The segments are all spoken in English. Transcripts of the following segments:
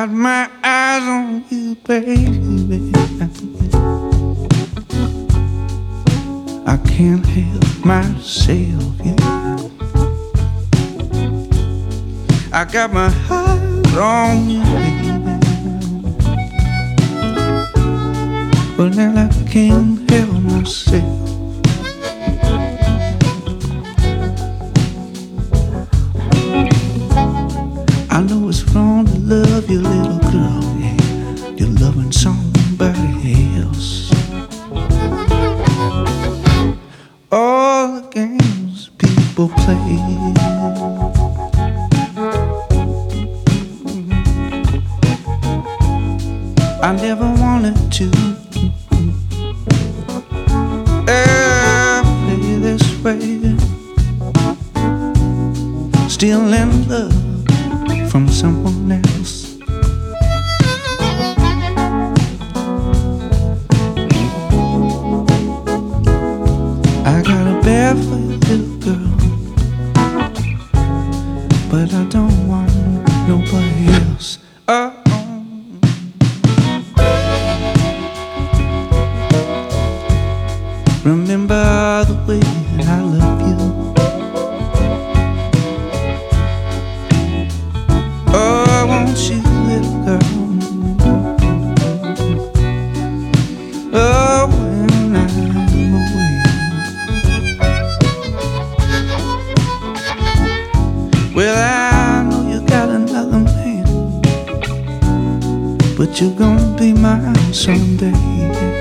got my eyes on you, baby. I can't help myself, yeah. I got my eyes on you, baby. But now I can't help myself. I know it's wrong to love your little girl, yeah. You're loving somebody else. All the games people play, I never wanted to play this way. Still in love from someone else. I got a bad for you, little girl, but I don't want nobody else. Remember the way I love you. Oh, won't you, little girl? Oh, when I'm away. Well, I know you got another man, but you're gonna be mine someday.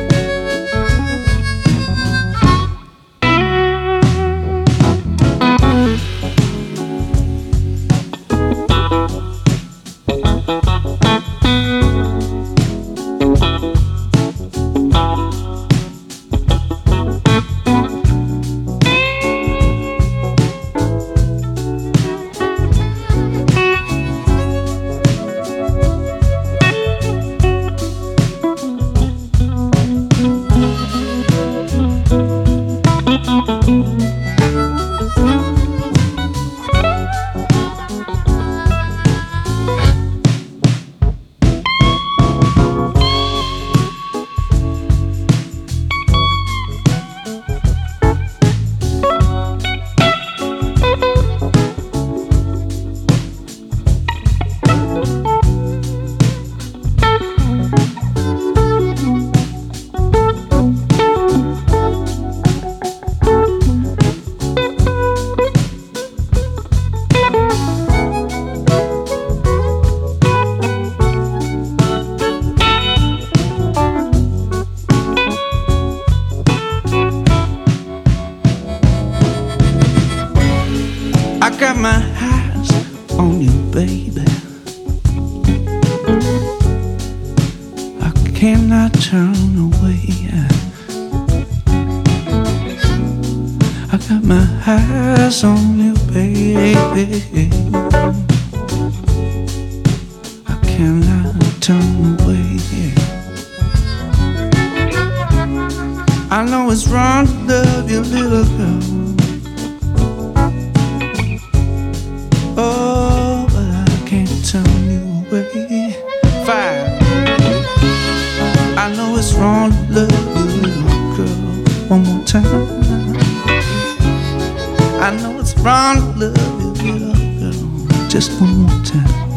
I got my eyes on you, baby. I cannot turn away. I got my eyes on you, baby. I cannot turn away. I know it's wrong to love you, little girl. Oh, but I can't turn you away. Fire. I know it's wrong to love you, little girl. One more time. I know it's wrong to love you, little girl. Just one more time.